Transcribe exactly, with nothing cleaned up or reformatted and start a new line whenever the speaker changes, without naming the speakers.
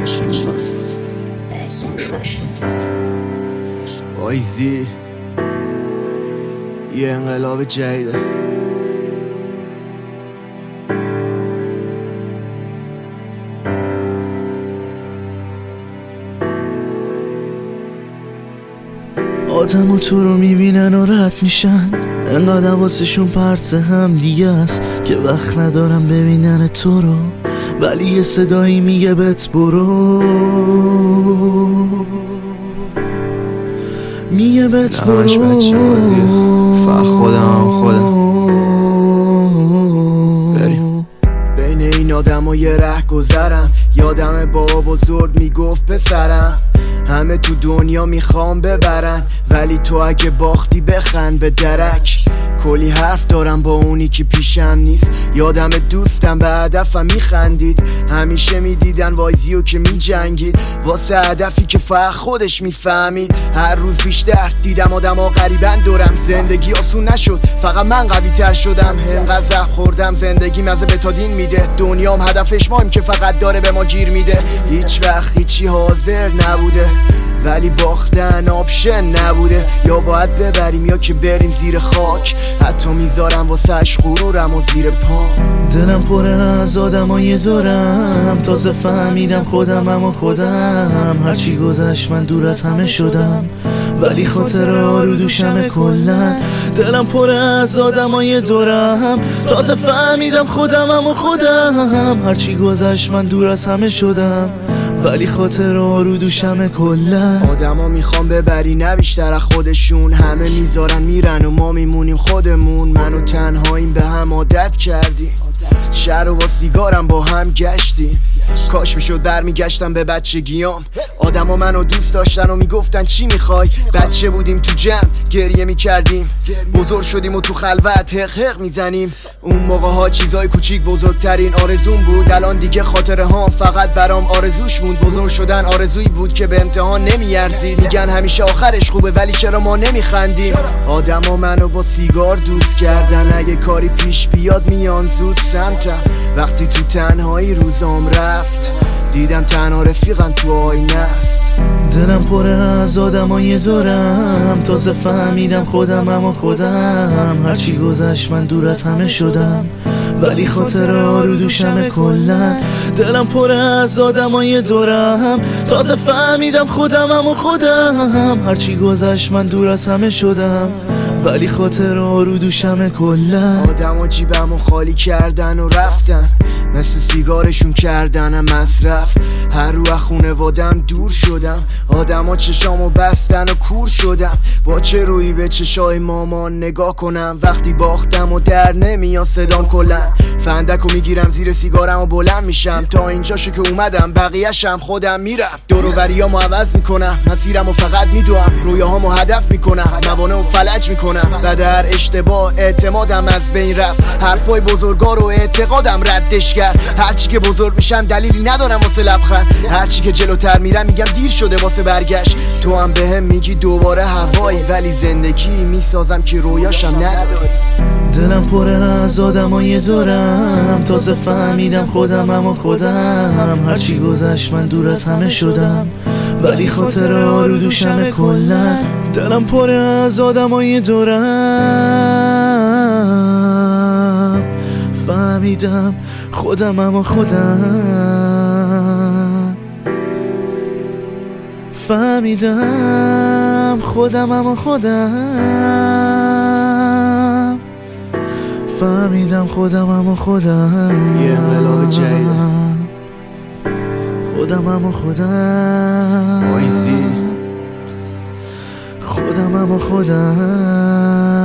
آیزی یه انقلاب جدیده. آدم و تو رو میبینن و رد میشن، انقدر واسه پرت هم دیگه است که وقت ندارم ببینن تو رو، ولی یه صدایی میگه بت برو، میگه بت برو. فقط خودم خودم بریم. بین این آدم و یه ره گذرم، یادم بابا بزرگ میگفت پسرم همه تو دنیا میخوام ببرن، ولی تو اگه باختی بخند به درک. کلی حرف دارم با اونی که پیشم نیست، یادم دوستم به هدفم میخندید، همیشه میدیدن وایزیو که میجنگید واسه هدفی که فقط خودش میفهمید. هر روز بیشتر دیدم آدم ها غریبن دورم، زندگی آسون نشد فقط من قوی تر شدم. انقدر زخم خوردم زندگی مزه بتادین میده، دنیام هدفش مایم که فقط داره به ما گیر میده. هیچ وقت هیچی حاضر نبوده، ولی باختن آپشن نبوده، یا باید ببریم یا که بریم زیر خاک. حتی میذارم واسهش غرورم و زیر پا. دلم پره از آدمای دورم، تازه فهمیدم خودم اما خودم. هرچی گذشت من دور از همه شدم، ولی خاطر آرو دوشمه کلن. دلم پره از آدمای دورم، تازه فهمیدم خودم اما خودم. هرچی گذشت من دور از همه شدم، ولی خاطر آرو دوشمه کلن. آدما میخوام ببری نه بیشتر از خودشون، همه میذارن میرن و ما میمونیم خودمون. منو تنهاییم به هم عادت کردی، شهر و با سیگارم با هم گشتیم. کاش میشد برمیگشتم به بچگیام، آدما منو دوست داشتن و میگفتن چی میخوای. بچه بودیم تو جمع گریه میکردیم، بزرگ شدیم و تو خلوت حق حق میزنیم. اون موقع ها چیزای کوچیک بزرگترین آرزوم بود، الان دیگه خاطره هام فقط برام آرزوش موند. بزرگ شدن آرزویی بود که به امتحان نمیارزید، میگن همیشه آخرش خوبه ولی چرا ما نمیخندیم. آدما منو با سیگار دوست کردن، اگه کاری پیش بیاد میان زود سمتم. وقتی تو تنهایی روزام رفت، دیدم تنها رفیقم تو آینه است. دلم پره از آدمای دورم، تازه فهمیدم خودم اما خودم. هرچی گذشت من دور از همه شدم، ولی خاطر آرو دوشمه کلن. دلم پره از آدمای دورم، تازه فهمیدم خودم اما خودم. هرچی گذشت من دور از همه شدم، ولی خاطر آرو دوشمه کلن. آدما جیبمو خالی کردن و رفتن، مثل سیگارشون کردنم مصرف. هر رو از خونوادم دور شدم، آدما چشامو بستن و کور شدم. با چه روی به چشای مامان نگاه کنم، وقتی باختم و در نمیاد صدام کلن. فندکو میگیرم زیر سیگارم و بلند میشم، تا اینجاشو که اومدم بقیه‌شم خودم میرم. دور و بریامو عوض میکنم، مسیرمو فقط میدوام، رویاهامو هدف میکنم، موانعو فلج میکنم. بعد هر اشتباه اعتمادم از بین رفت، حرفای بزرگا رو اعتقادم ردش کرد. هرچی که بزرگ میشم دلیلی ندارم واسه لبخند، هرچی که جلوتر میرم میگم دیر شده واسه برگشت. تو هم بهم میگی دوباره هوایی، ولی زندگی میسازم که رویاشم نداری. دلم پره از آدمای دورم، تازه فهمیدم خودم اما خودم. هرچی گذشت من دور از همه شدم، ولی خاطر آرو دوشمه کلن. دلم پره از آدمای دورم، فهمیدم خودم اما خودم. فهمیدم خودم اما خودم. فهمیدم خودم اما خودم. یه انقلاب جدیده. خودم اما خودم. آیزی خودم اما خودم.